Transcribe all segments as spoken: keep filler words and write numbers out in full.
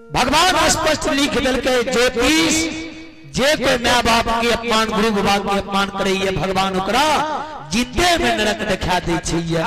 भगवान स्पष्ट लिख दिल के ज्योतिष जे कोई माँ बाप के अपमान गुरु बाबा के अपमान करे भगवान ओकरा जीते में नरक दिखा दे छै।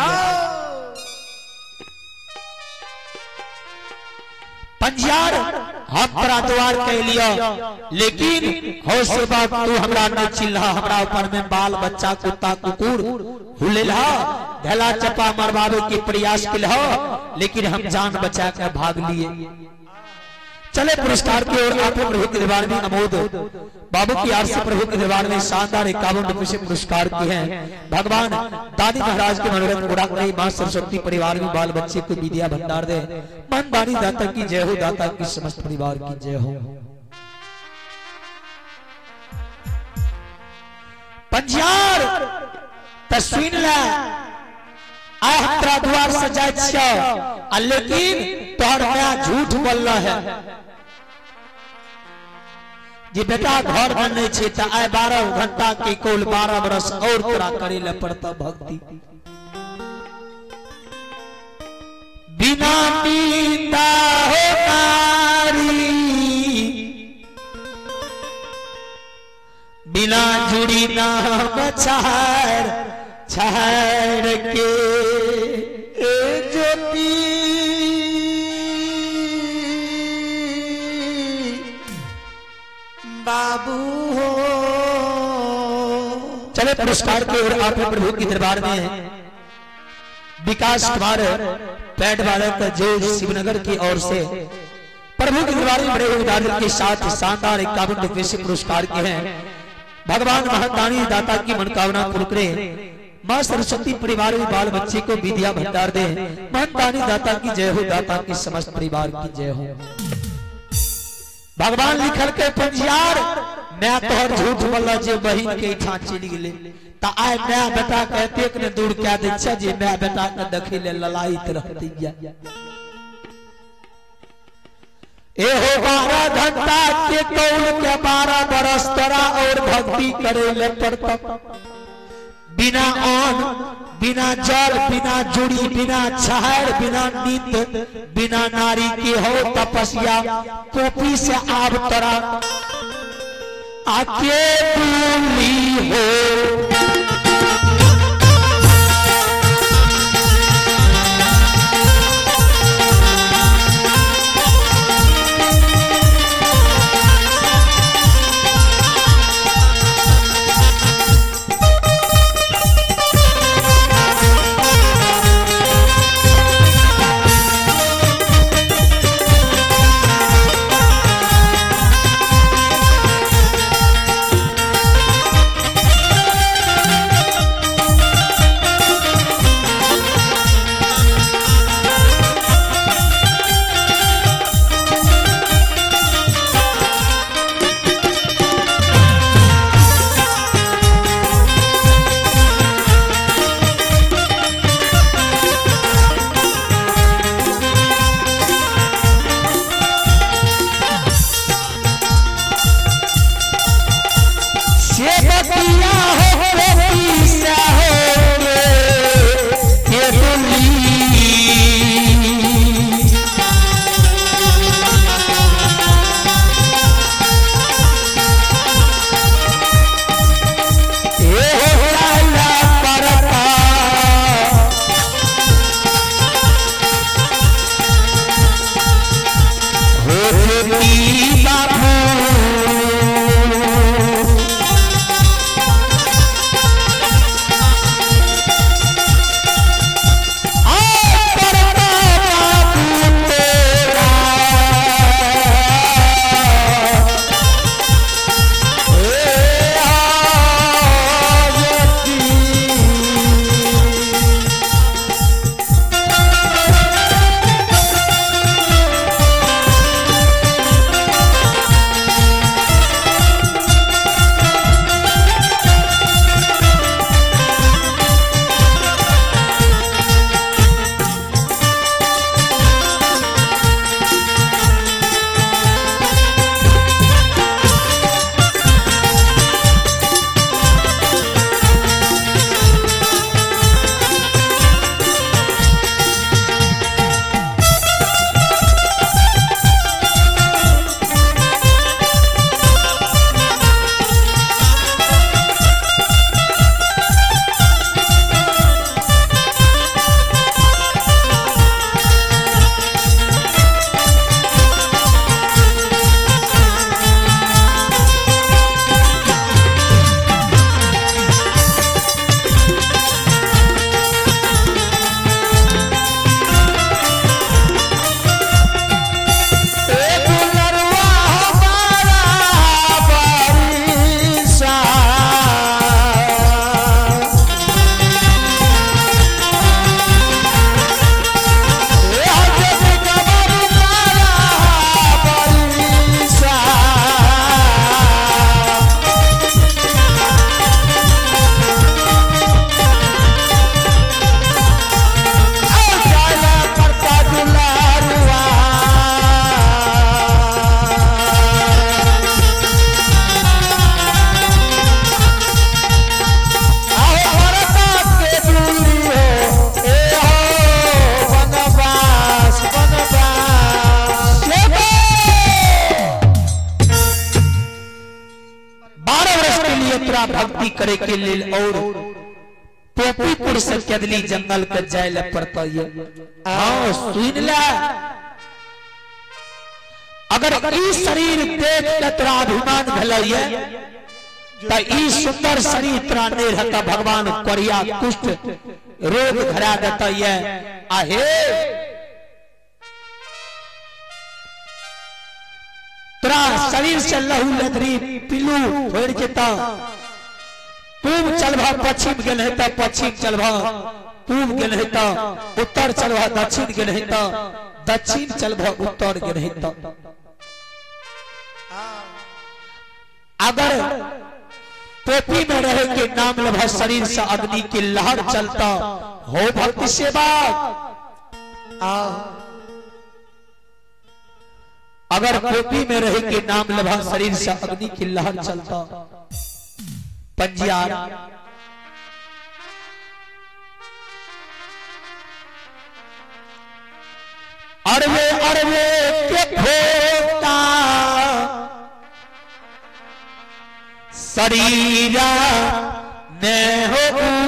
पंजियार हम तोरा द्वार कह लिया लेकिन हो से बात तू हमरा नहीं चिल्ला हमरा ऊपर में बाल बच्चा कुत्ता कुकुर हुलेला ढला चपा मरवावे के प्रयास किया लेकिन हम जान बचा कर भाग लिए। चले पुरस्कार की ओर आप प्रभु के दरबार में अमोद बाबू की आरसी प्रभु के दरबार में शानदार इक्यावन रुपए से पुरस्कार किए हैं। भगवान दादी महाराज के मनोरथ पूरा करे मां सरस्वती परिवार में बाल बच्चे को विद्या भंडार दे मन दानी दाता की जय हो दाता की समस्त परिवार की जय हो। पंजियार तस्वीर ला आ हत्रा द्वार सजाय छ लेकिन तोहर नया झूठ बोलना है जे बेटा घर बनने छे त आय बारह घंटा के कोल बारह बरस और तोरा करे ले पड़ता भक्ति बिना नींदा हो नारी बिना जुड़ी ना बछार छाड़ के ज्योति बाबू हो। चले पुरस्कार की ओर आप प्रभु के दरबार में विकास कुमार पैड बालक जो शिवनगर की ओर से प्रभु के दरबार में बड़े उदाहरण के साथ शानदार इक्यावन रुपए से पुरस्कार के हैं। भगवान महादानी दाता की मनोकामना पूर्ण करे मां सरस्वती परिवार में बाल बच्चे को विद्या भंडार दे महादानी दाता की जय हो दाता की समस्त परिवार की जय हो। भगवान लिखल के पंजियार मैं तोहर झूठ बोला जे बहिन के इठा चली गेले त आय मैं बेटा कहते के दूर क्या दे छ जे मैं बेटा के देखे ले ललाइत रहती या ए हो बारह घंटा के कौल के बारह बरस तोरा और भक्ति करे ले पड़ता बिना अन्न बिना जल बिना जुड़ी बिना छाड़ बिना नींद बिना नारी के हो तपस्या कोपी से आब तोरा आके दूली हो। भक्ति करे के लिए और पोपीपुर से केदली जंगल के जाय ले पड़ता है। हाँ सुन ले, अगर ई शरीर देख के तोरा अभिमान भलैया तो ई सुंदर शरीर तोरा नहीं रहता, भगवान कोरिया कुष्ठ रोग धरा देता है। आहे तोरा शरीर से लहू लदरी पिलू भर जेता, पूर्व चलभा पश्चिम गेल है तो पश्चिम चलभा पूर्व गेल है तो उत्तर चलभा दक्षिण गेल है तो दक्षिण चलभा उत्तर गेल है तो। अगर टोपी में रहे के नाम लभा शरीर से अग्नि की लहर चलता हो भक्ति से बात। अगर टोपी में रहे के नाम लभा शरीर से अग्नि की लहर चलता पंजियार अरवे अरवे के भोगता शरीरा ने हो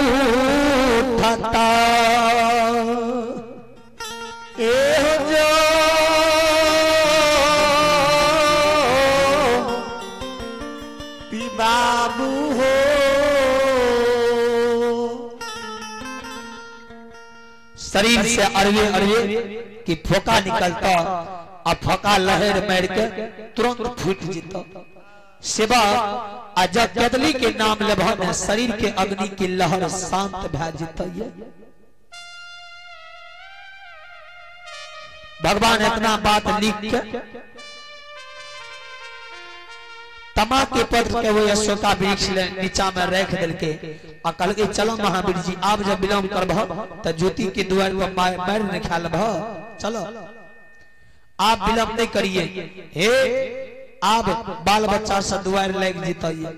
उठता ए जो बाबू हो शरीर से अरवे अरवे की फोका निकलता और फोका लहर मार के तुरंत फूट जीता। सेवा अजब केदली के नाम लेभा शरीर के अग्नि की लहर शांत भा जीता है। भगवान इतना बात लिख के तमा के पत्र के वो अशोका वृक्ष नीचा में रख दिल के आ कल के चलो महावीर जी आप जब विलम्ब करबह तो ज्योति के द्वार पर मार न ख्याल भा चलो आप विलम्ब नहीं करिए। हे आप बाल बच्चा से द्वार लग जीतिए।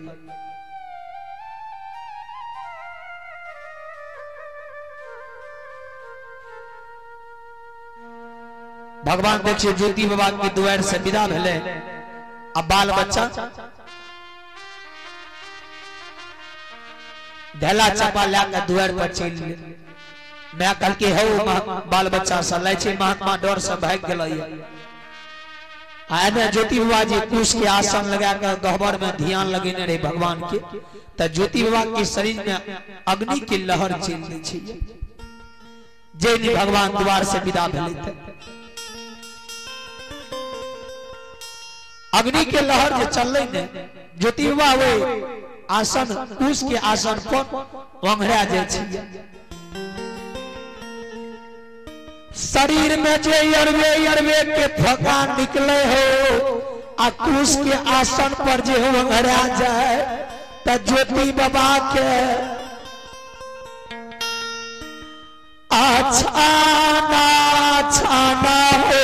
भगवान देखिए ज्योति बाबा के द्वार से विदा भेले। अब बाल बच्चा ढेला चपा लाके द्वार पर चल मैं कल के हो बाल बच्चा से लै छै महात्मा डर से भाग गेलैया। आने ज्योति बाबा जी कुश के आसन लगा के गहबर में ध्यान लगेने रहे भगवान के तो ज्योति बाबा के शरीर में अग्नि की लहर चल दै छै। जे भगवान द्वार से विदा भेलै थे अग्नि के लहर जो चल रही ने ज्योति बाबा वो आसन कुश के आसन पर वंघरा जाय छै। शरीर में जे अरवे अरवे के फका निकले हो आ कुश के आसन पर जे वंघरा जाए तो ज्योति बाबा के आछाना छाना हो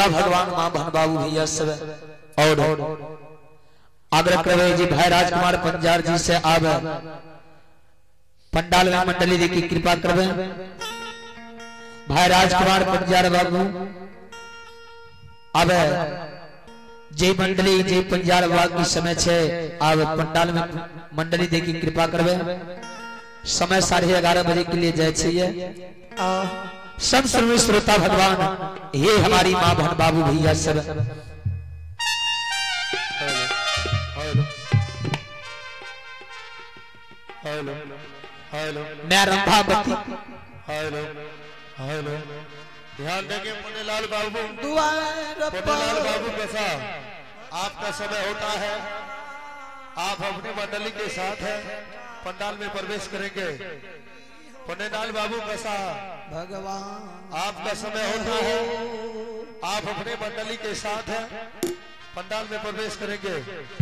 श्रोता भगवान माँ बहन बाबू भैया सब और आग्रह करे जी भाई राजकुमार पंजार जी से आवे पंडाल में मंडली देखी कृपा करवे भाई राजकुमार पंजार बाबू आवे जे मंडली जे पंजार बाबू की समय छे आवे पंडाल में मंडली देखी कृपा करवे समय साढ़े ग्यारह बजे के लिए जाए चाहिए सब सर्व श्रोता भगवान ये हमारी माँ बहन बाबू भैया सब हेलो हेलो मैं रंभावती हेलो हेलो ध्यान देंगे पुण्यलाल बाबू द्वार पुण्यलाल बाबू कैसा आपका समय होता है आप अपनी मंडली के साथ हैं पंडाल में प्रवेश करेंगे पुण्यलाल बाबू कैसा भगवान आपका समय होता है आप अपने मंडली के साथ हैं पंडाल में प्रवेश करेंगे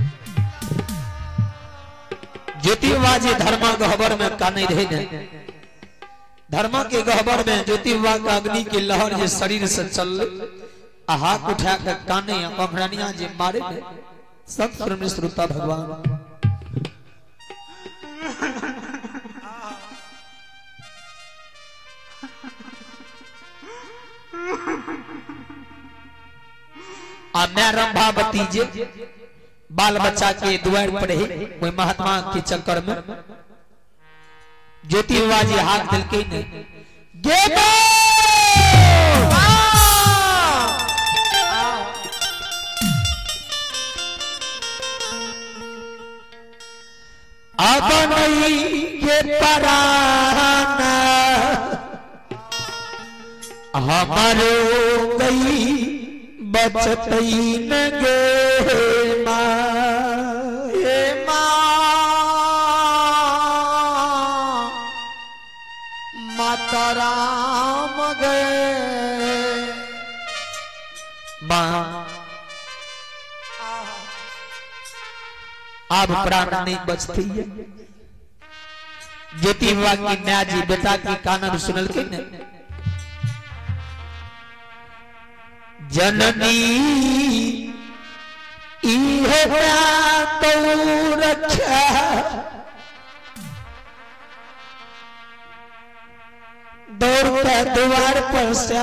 ज्योतिबाजी धर्मा गहबर में का नहीं रहे धर्मा के गहबर में ज्योतिबा का अग्नि की लहर जे शरीर से चल हाथ उठा के काने अंगड़ियां जे मारे सब सर्व श्रोता भगवान आ मैं रंभावती जे बाल बच्चा के द्वार पर ही कोई महात्मा के चक्कर में ज्योतिबा जी हाथ दिल के नहीं गे अब नहीं ये पराना हमारो गई बचत न गे माए माता राम गए माँ अब प्राण नहीं बचती है ज्योतिबा की न्या जी बेटा की कानन सुनल के ने जननी इहे तो रक्षा दौड़ता द्वार पर से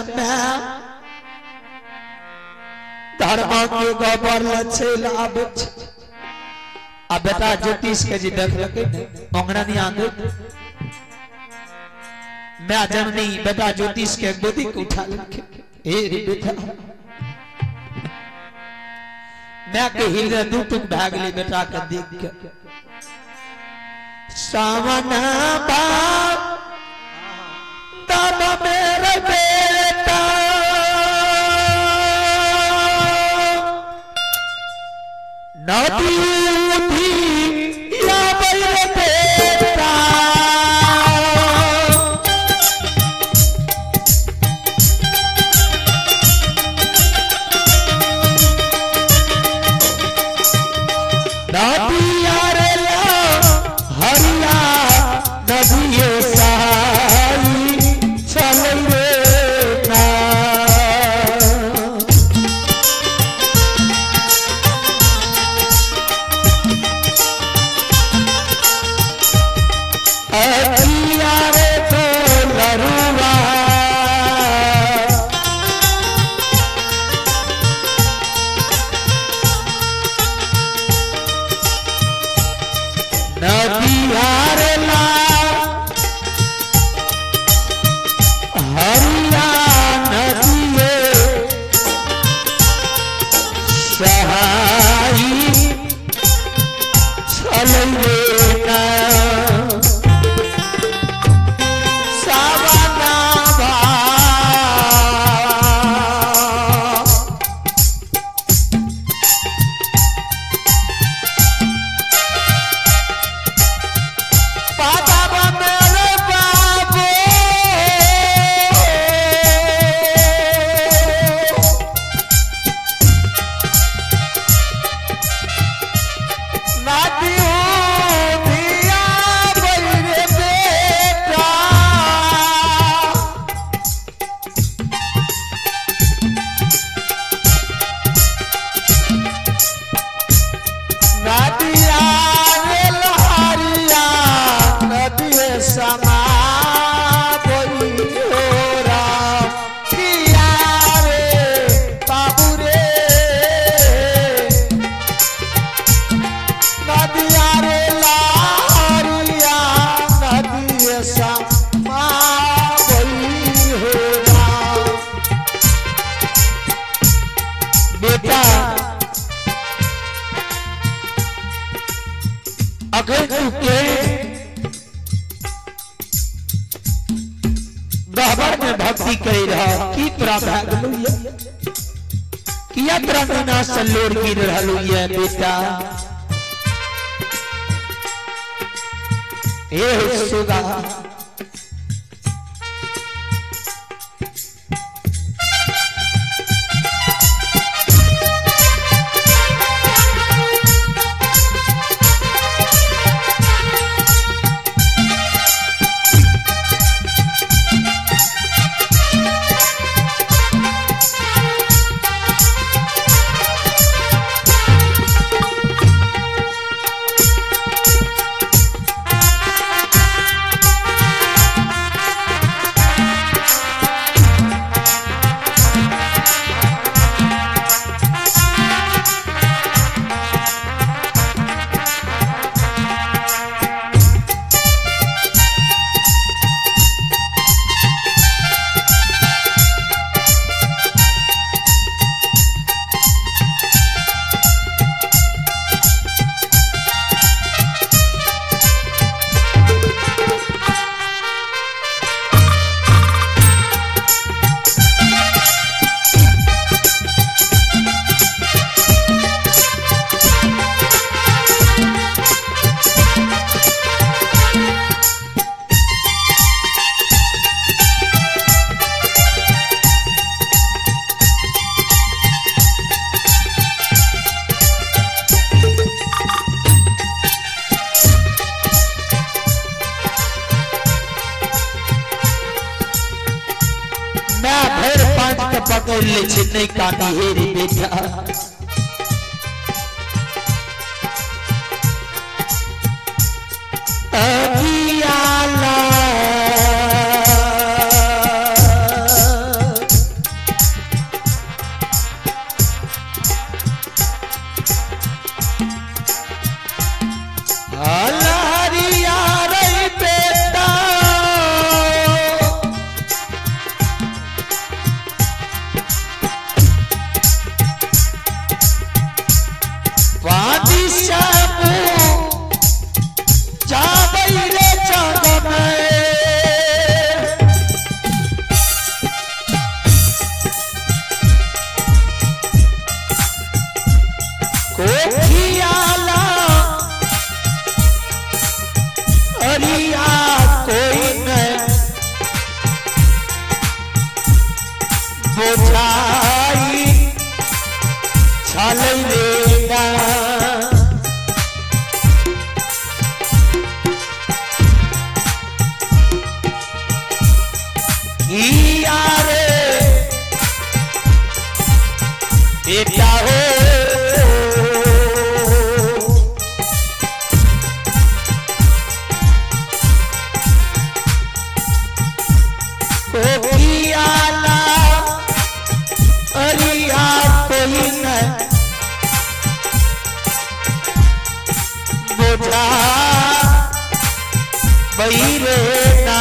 धर्म के गोबर लछेल आबे आ बेटा ज्योतिष के जी देख लके अंगना नहीं आंगे मैं जननी बेटा ज्योतिष के गोदी को उठा लेके ए रे बेटा मैं के हृदय दू टुक भाग ली बेटा के देख के सावन बाप तब मेरे बेटा नदी उठी या मेरे बेटा अगर तू के गहबर में भक्ति कर रहा की तोरा भागलू ये किया तोरा बिना सल्लोर गिर रहलू ये बेटा ए सुगा पकड़ ले छिन्ने काटी हे रे बेटा अगियाला अलहरिया रे बेटा पानी साबु जावई रे जग में कोठियाला अरिया कोई न बुझाई छालई देना रे बेटा हो कोठियाला अरिया कोई न बुझा बैरे ना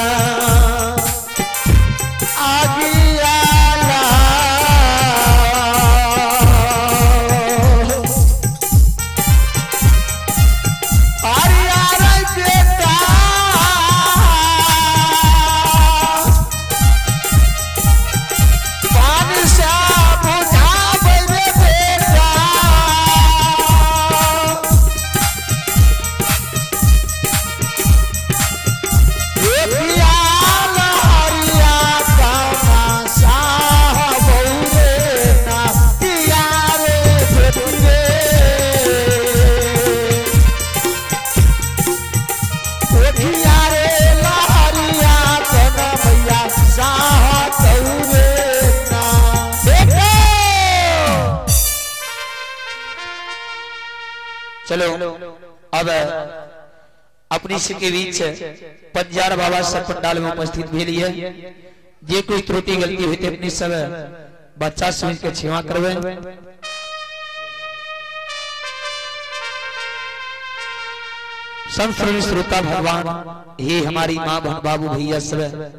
चलो अब अपनी के बीच पंजार बाबा सब पंडाल में उपस्थित भी लिए जे कोई त्रुटि गलती हुई थे अपनी सब बच्चा समझ के क्षमा करवे संत श्रोता भगवान हे हमारी माँ बहन बाबू भैया सब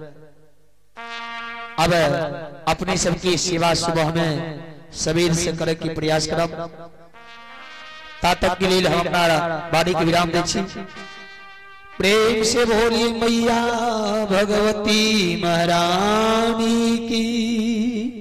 अब अपनी सबकी सेवा सुबह में सवेर से करे की प्रयास करब तातक के लिए हम अपना बाड़ी के विराम दे छी। प्रेम से बोली मैया भगवती महारानी की।